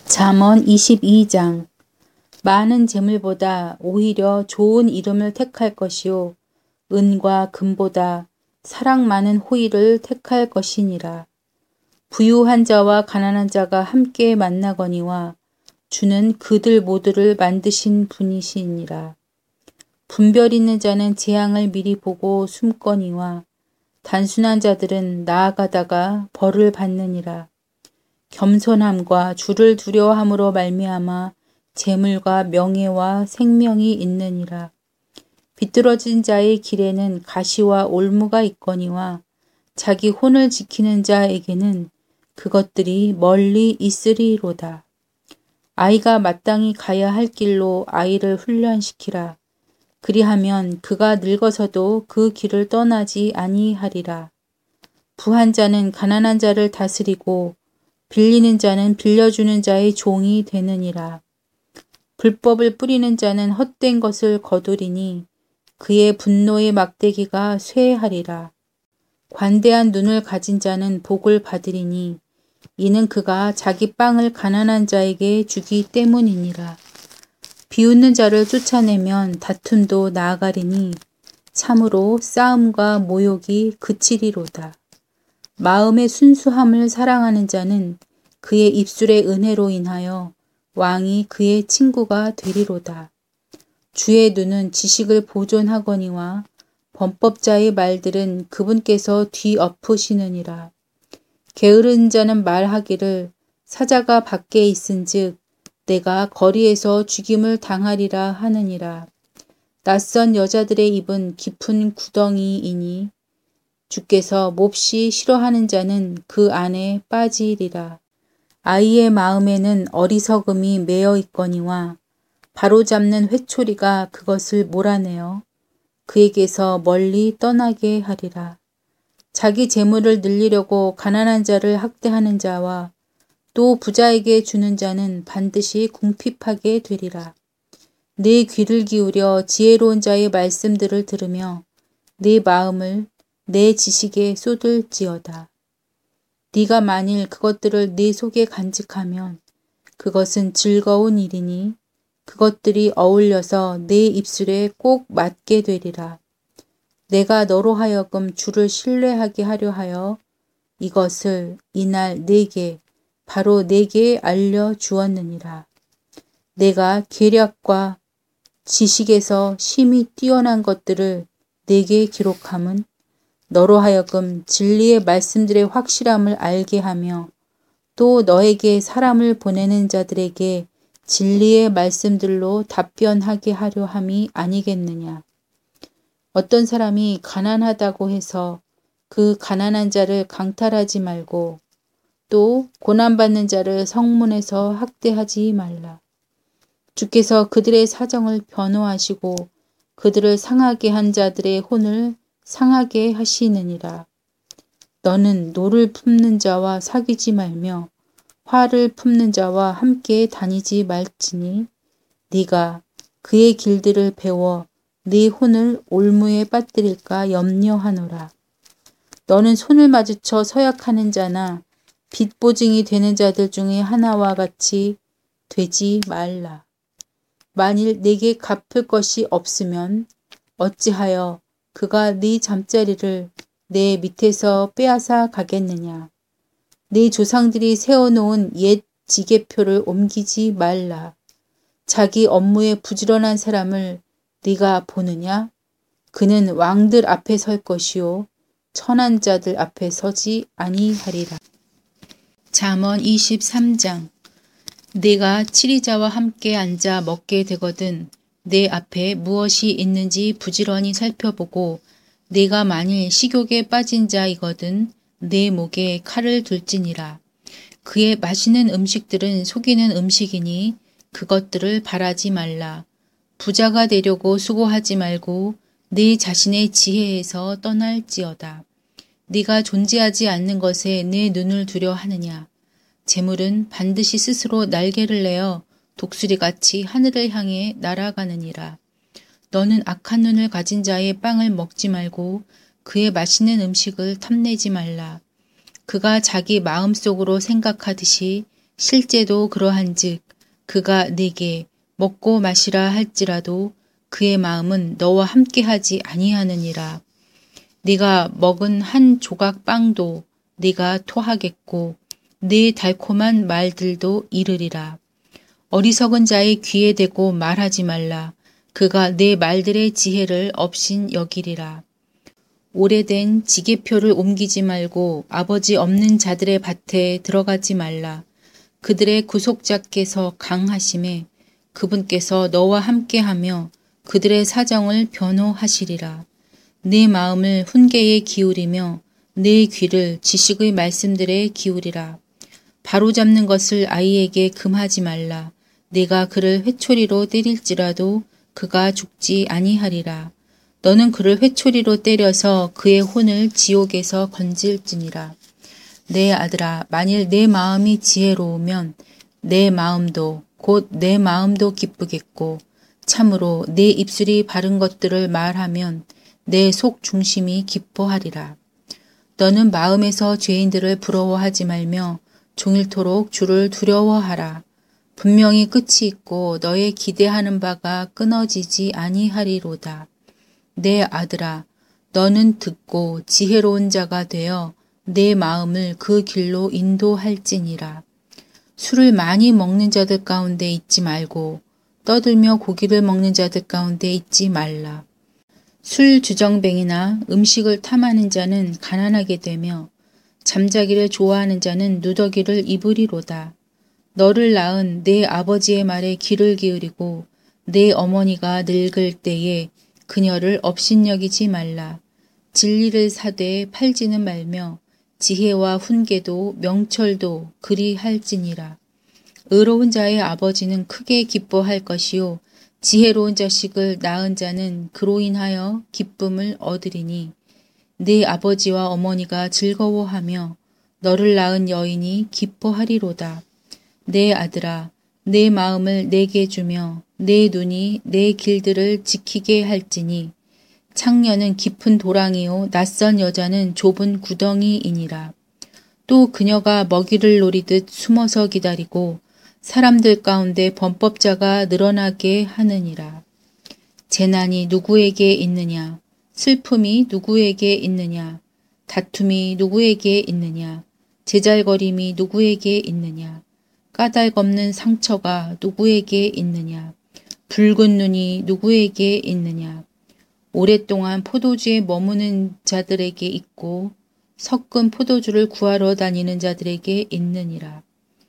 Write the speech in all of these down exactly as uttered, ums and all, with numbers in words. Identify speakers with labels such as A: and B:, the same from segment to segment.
A: 잠언 이십이 장. 많은 재물보다 오히려 좋은 이름을 택할 것이요 은과 금보다 사랑 많은 호의를 택할 것이니라. 부유한 자와 가난한 자가 함께 만나거니와 주는 그들 모두를 만드신 분이시니라. 분별 있는 자는 재앙을 미리 보고 숨거니와 단순한 자들은 나아가다가 벌을 받느니라. 겸손함과 주를 두려워함으로 말미암아 재물과 명예와 생명이 있느니라. 비뚤어진 자의 길에는 가시와 올무가 있거니와 자기 혼을 지키는 자에게는 그것들이 멀리 있으리로다. 아이가 마땅히 가야 할 길로 아이를 훈련시키라. 그리하면 그가 늙어서도 그 길을 떠나지 아니하리라. 부한 자는 가난한 자를 다스리고 빌리는 자는 빌려주는 자의 종이 되느니라. 불법을 뿌리는 자는 헛된 것을 거두리니 그의 분노의 막대기가 쇠하리라. 관대한 눈을 가진 자는 복을 받으리니 이는 그가 자기 빵을 가난한 자에게 주기 때문이니라. 비웃는 자를 쫓아내면 다툼도 나아가리니 참으로 싸움과 모욕이 그치리로다. 마음의 순수함을 사랑하는 자는 그의 입술의 은혜로 인하여 왕이 그의 친구가 되리로다. 주의 눈은 지식을 보존하거니와 범법자의 말들은 그분께서 뒤엎으시느니라. 게으른 자는 말하기를 사자가 밖에 있은즉 내가 거리에서 죽임을 당하리라 하느니라. 낯선 여자들의 입은 깊은 구덩이이니 주께서 몹시 싫어하는 자는 그 안에 빠지리라. 아이의 마음에는 어리석음이 매여 있거니와 바로잡는 회초리가 그것을 몰아내어 그에게서 멀리 떠나게 하리라. 자기 재물을 늘리려고 가난한 자를 학대하는 자와 또 부자에게 주는 자는 반드시 궁핍하게 되리라. 네 귀를 기울여 지혜로운 자의 말씀들을 들으며 네 마음을 내 지식에 쏟을지어다. 네가 만일 그것들을 네 속에 간직하면 그것은 즐거운 일이니 그것들이 어울려서 네 입술에 꼭 맞게 되리라. 내가 너로 하여금 주를 신뢰하게 하려 하여 이것을 이날 네게 바로 네게 알려주었느니라. 내가 계략과 지식에서 심히 뛰어난 것들을 네게 기록함은 너로 하여금 진리의 말씀들의 확실함을 알게 하며 또 너에게 사람을 보내는 자들에게 진리의 말씀들로 답변하게 하려 함이 아니겠느냐. 어떤 사람이 가난하다고 해서 그 가난한 자를 강탈하지 말고 또 고난받는 자를 성문에서 학대하지 말라. 주께서 그들의 사정을 변호하시고 그들을 상하게 한 자들의 혼을 상하게 하시느니라. 너는 노를 품는 자와 사귀지 말며 화를 품는 자와 함께 다니지 말지니 네가 그의 길들을 배워 네 혼을 올무에 빠뜨릴까 염려하노라. 너는 손을 마주쳐 서약하는 자나 빚보증이 되는 자들 중에 하나와 같이 되지 말라. 만일 네게 갚을 것이 없으면 어찌하여 그가 네 잠자리를 내 밑에서 빼앗아 가겠느냐. 네 조상들이 세워놓은 옛 지계표를 옮기지 말라. 자기 업무에 부지런한 사람을 네가 보느냐? 그는 왕들 앞에 설 것이요 천한 자들 앞에 서지 아니하리라. 잠언 이십삼 장. 네가 치리자와 함께 앉아 먹게 되거든 내 앞에 무엇이 있는지 부지런히 살펴보고 네가 만일 식욕에 빠진 자이거든 내 목에 칼을 둘지니라. 그의 맛있는 음식들은 속이는 음식이니 그것들을 바라지 말라. 부자가 되려고 수고하지 말고 네 자신의 지혜에서 떠날지어다. 네가 존재하지 않는 것에 내 눈을 두려 하느냐. 재물은 반드시 스스로 날개를 내어 독수리같이 하늘을 향해 날아가느니라. 너는 악한 눈을 가진 자의 빵을 먹지 말고 그의 맛있는 음식을 탐내지 말라. 그가 자기 마음속으로 생각하듯이 실제도 그러한즉 그가 네게 먹고 마시라 할지라도 그의 마음은 너와 함께하지 아니하느니라. 네가 먹은 한 조각 빵도 네가 토하겠고 네 달콤한 말들도 이르리라. 어리석은 자의 귀에 대고 말하지 말라. 그가 내 말들의 지혜를 없인 여기리라. 오래된 지게표를 옮기지 말고 아버지 없는 자들의 밭에 들어가지 말라. 그들의 구속자께서 강하심에 그분께서 너와 함께하며 그들의 사정을 변호하시리라. 내 마음을 훈계에 기울이며 내 귀를 지식의 말씀들에 기울이라. 바로잡는 것을 아이에게 금하지 말라. 내가 그를 회초리로 때릴지라도 그가 죽지 아니하리라. 너는 그를 회초리로 때려서 그의 혼을 지옥에서 건질지니라. 내 아들아, 만일 내 마음이 지혜로우면 내 마음도 곧 내 마음도 기쁘겠고 참으로 내 입술이 바른 것들을 말하면 내 속 중심이 기뻐하리라. 너는 마음에서 죄인들을 부러워하지 말며 종일토록 주를 두려워하라. 분명히 끝이 있고 너의 기대하는 바가 끊어지지 아니하리로다. 내 아들아, 너는 듣고 지혜로운 자가 되어 내 마음을 그 길로 인도할지니라. 술을 많이 먹는 자들 가운데 있지 말고 떠들며 고기를 먹는 자들 가운데 있지 말라. 술 주정뱅이나 음식을 탐하는 자는 가난하게 되며 잠자기를 좋아하는 자는 누더기를 입으리로다. 너를 낳은 내 아버지의 말에 귀를 기울이고 내 어머니가 늙을 때에 그녀를 업신여기지 말라. 진리를 사되 팔지는 말며 지혜와 훈계도 명철도 그리할지니라. 의로운 자의 아버지는 크게 기뻐할 것이요 지혜로운 자식을 낳은 자는 그로 인하여 기쁨을 얻으리니 네 아버지와 어머니가 즐거워하며 너를 낳은 여인이 기뻐하리로다. 내 아들아, 내 마음을 내게 주며 내 눈이 내 길들을 지키게 할지니 창녀는 깊은 도랑이요 낯선 여자는 좁은 구덩이이니라. 또 그녀가 먹이를 노리듯 숨어서 기다리고 사람들 가운데 범법자가 늘어나게 하느니라. 재난이 누구에게 있느냐? 슬픔이 누구에게 있느냐? 다툼이 누구에게 있느냐? 제잘거림이 누구에게 있느냐? 까닭없는 상처가 누구에게 있느냐? 붉은 눈이 누구에게 있느냐? 오랫동안 포도주에 머무는 자들에게 있고 섞은 포도주를 구하러 다니는 자들에게 있느니라.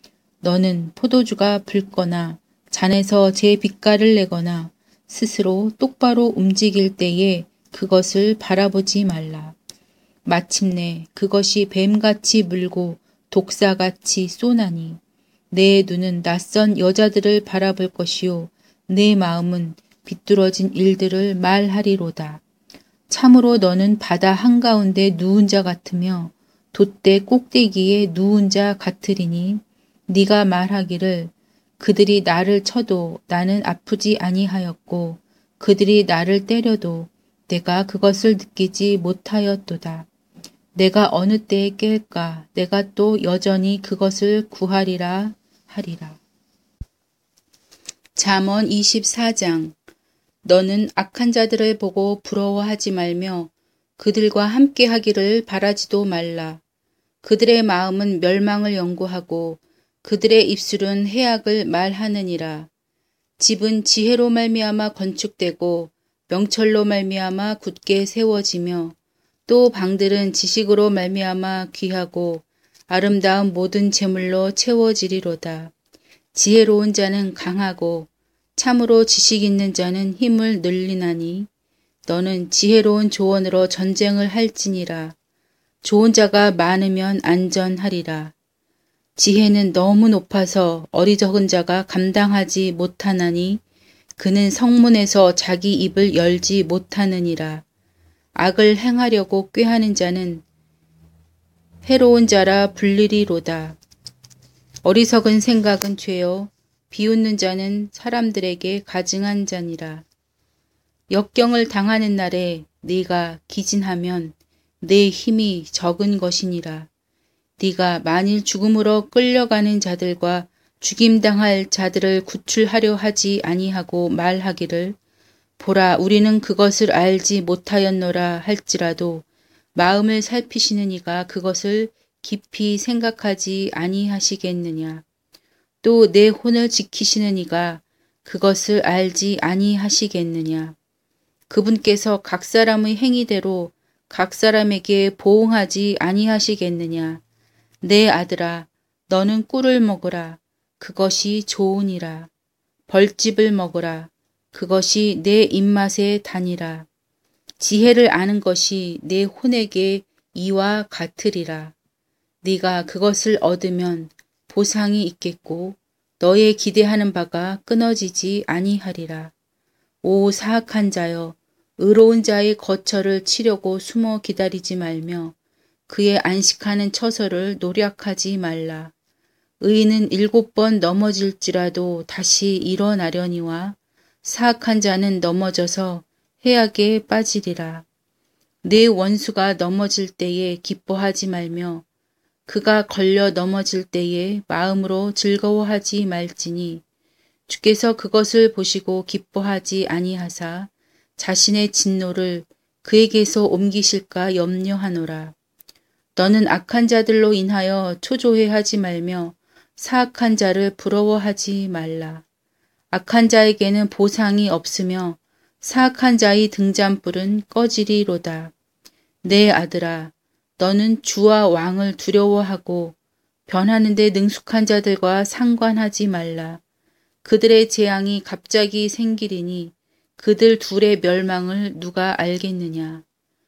A: 너는 포도주가 붉거나 잔에서 제 빛깔을 내거나 스스로 똑바로 움직일 때에 그것을 바라보지 말라. 마침내 그것이 뱀같이 물고 독사같이 쏘나니 내 눈은 낯선 여자들을 바라볼 것이요 내 마음은 비뚤어진 일들을 말하리로다. 참으로 너는 바다 한가운데 누운 자 같으며 돛대 꼭대기에 누운 자 같으리니 네가 말하기를 그들이 나를 쳐도 나는 아프지 아니하였고 그들이 나를 때려도 내가 그것을 느끼지 못하였도다. 내가 어느 때에 깰까? 내가 또 여전히 그것을 구하리라 하리라. 잠언 이십사 장. 너는 악한 자들을 보고 부러워하지 말며 그들과 함께 하기를 바라지도 말라. 그들의 마음은 멸망을 연구하고 그들의 입술은 해악을 말하느니라. 집은 지혜로 말미암아 건축되고 명철로 말미암아 굳게 세워지며 또 방들은 지식으로 말미암아 귀하고 아름다운 모든 재물로 채워지리로다. 지혜로운 자는 강하고 참으로 지식 있는 자는 힘을 늘리나니 너는 지혜로운 조언으로 전쟁을 할지니라. 좋은 자가 많으면 안전하리라. 지혜는 너무 높아서 어리석은 자가 감당하지 못하나니 그는 성문에서 자기 입을 열지 못하느니라. 악을 행하려고 꾀하는 자는 해로운 자라 불리리로다. 어리석은 생각은 죄요 비웃는 자는 사람들에게 가증한 자니라. 역경을 당하는 날에 네가 기진하면 내 힘이 적은 것이니라. 네가 만일 죽음으로 끌려가는 자들과 죽임당할 자들을 구출하려 하지 아니하고 말하기를 보라 우리는 그것을 알지 못하였노라 할지라도 마음을 살피시는 이가 그것을 깊이 생각하지 아니하시겠느냐. 또 내 혼을 지키시는 이가 그것을 알지 아니하시겠느냐. 그분께서 각 사람의 행위대로 각 사람에게 보응하지 아니하시겠느냐. 내 아들아 너는 꿀을 먹으라. 그것이 좋으니라. 벌집을 먹으라. 그것이 내 입맛에 다니라. 지혜를 아는 것이 내 혼에게 이와 같으리라. 네가 그것을 얻으면 보상이 있겠고 너의 기대하는 바가 끊어지지 아니하리라. 오 사악한 자여 의로운 자의 거처를 치려고 숨어 기다리지 말며 그의 안식하는 처소를 노략하지 말라. 의인은 일곱 번 넘어질지라도 다시 일어나려니와 사악한 자는 넘어져서 해악에 빠지리라. 내 원수가 넘어질 때에 기뻐하지 말며 그가 걸려 넘어질 때에 마음으로 즐거워하지 말지니 주께서 그것을 보시고 기뻐하지 아니하사 자신의 진노를 그에게서 옮기실까 염려하노라. 너는 악한 자들로 인하여 초조해하지 말며 사악한 자를 부러워하지 말라. 악한 자에게는 보상이 없으며 사악한 자의 등잔불은 꺼지리로다. 내 아들아 너는 주와 왕을 두려워하고 변하는 데 능숙한 자들과 상관하지 말라. 그들의 재앙이 갑자기 생기리니 그들 둘의 멸망을 누가 알겠느냐.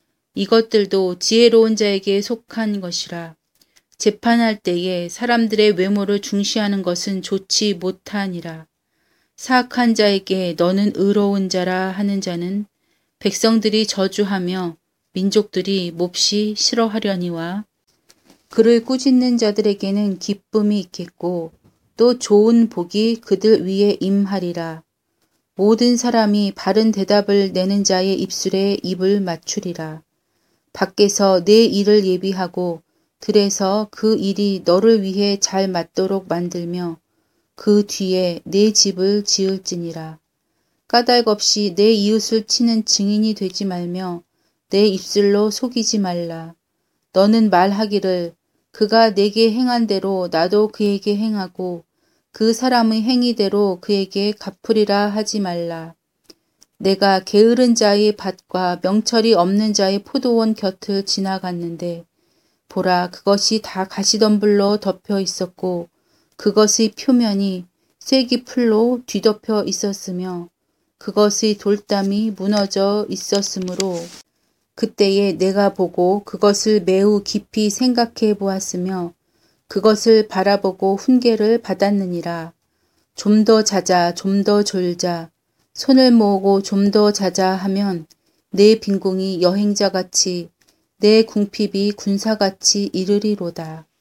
A: 이것들도 지혜로운 자에게 속한 것이라. 재판할 때에 사람들의 외모를 중시하는 것은 좋지 못하니라. 사악한 자에게 너는 의로운 자라 하는 자는 백성들이 저주하며 민족들이 몹시 싫어하려니와 그를 꾸짖는 자들에게는 기쁨이 있겠고 또 좋은 복이 그들 위에 임하리라. 모든 사람이 바른 대답을 내는 자의 입술에 입을 맞추리라. 밖에서 내 일을 예비하고 들에서 그 일이 너를 위해 잘 맞도록 만들며 그 뒤에 내 집을 지을지니라. 까닭 없이 내 이웃을 치는 증인이 되지 말며 내 입술로 속이지 말라. 너는 말하기를 그가 내게 행한 대로 나도 그에게 행하고 그 사람의 행위대로 그에게 갚으리라 하지 말라. 내가 게으른 자의 밭과 명철이 없는 자의 포도원 곁을 지나갔는데 보라 그것이 다 가시덤불로 덮여 있었고 그것의 표면이 쐐기풀로 뒤덮여 있었으며 그것의 돌담이 무너져 있었으므로 그때에 내가 보고 그것을 매우 깊이 생각해 보았으며 그것을 바라보고 훈계를 받았느니라. 좀 더 자자 좀 더 졸자 손을 모으고 좀 더 자자 하면 내 빈궁이 여행자같이 내 궁핍이 군사같이 이르리로다.